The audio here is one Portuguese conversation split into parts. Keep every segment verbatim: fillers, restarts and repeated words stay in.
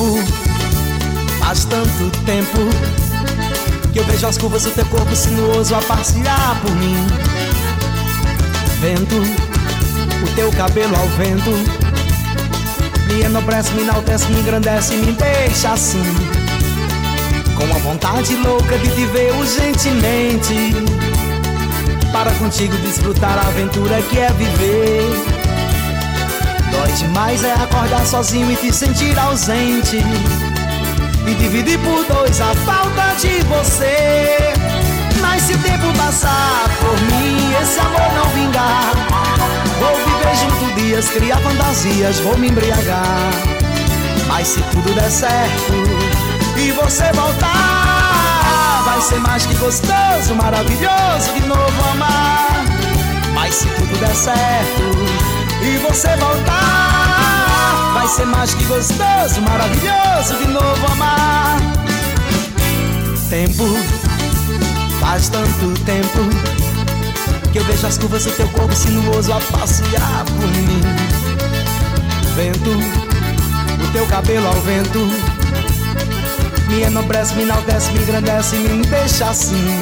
Tempo, faz tanto tempo que eu vejo as curvas do teu corpo sinuoso a passear por mim. Vento, o teu cabelo ao vento me enobrece, me enaltece, me engrandece e me deixa assim, com a vontade louca de te ver urgentemente, para contigo desfrutar a aventura que é viver. Dói demais é acordar sozinho e te sentir ausente, e dividir por dois a falta de você. Mas se o tempo passar por mim, esse amor não vingar, vou viver junto dias, criar fantasias, vou me embriagar. Mas se tudo der certo e você voltar, vai ser mais que gostoso, maravilhoso de novo amar. Mas se tudo der certo e você voltar, vai ser mais que gostoso, maravilhoso de novo amar. Tempo, faz tanto tempo que eu vejo as curvas do teu corpo sinuoso a passear por mim. Vento, o teu cabelo ao vento me enobrece, me enaltece, me engrandece e me deixa assim,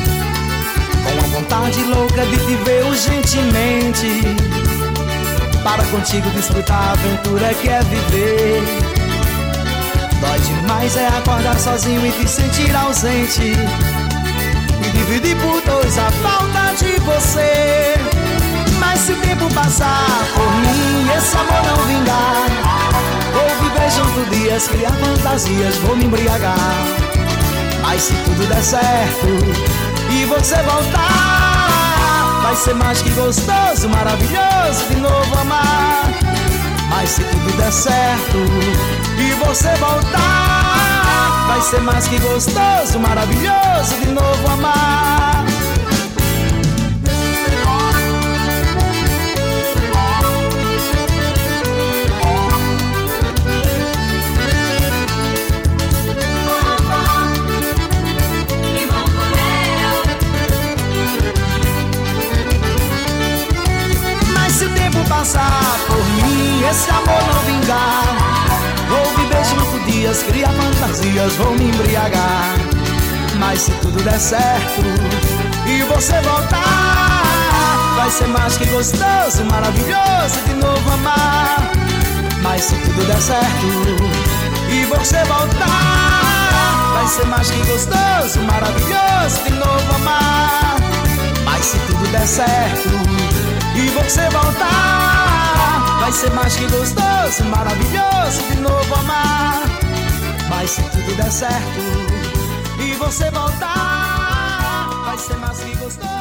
com a vontade louca de te ver urgentemente, para contigo desfrutar a aventura que é viver. Dói demais é acordar sozinho e te sentir ausente, e dividir por dois a falta de você. Mas se o tempo passar por mim, esse amor não vingar, vou viver junto dias, criar fantasias, vou me embriagar. Mas se tudo der certo e você voltar, vai ser mais que gostoso, maravilhoso de novo amar. Mas se tudo der certo e você voltar, vai ser mais que gostoso, maravilhoso de novo amar. Passar por mim, esse amor não vingar, vou viver junto dias, criar fantasias, vou me embriagar. Mas se tudo der certo e você voltar, vai ser mais que gostoso, maravilhoso de novo amar. Mas se tudo der certo e você voltar, vai ser mais que gostoso, maravilhoso de novo amar. Mas se tudo der certo e você voltar, vai ser mais que gostoso, maravilhoso de novo amar. Mas se tudo der certo e você voltar, vai ser mais que gostoso.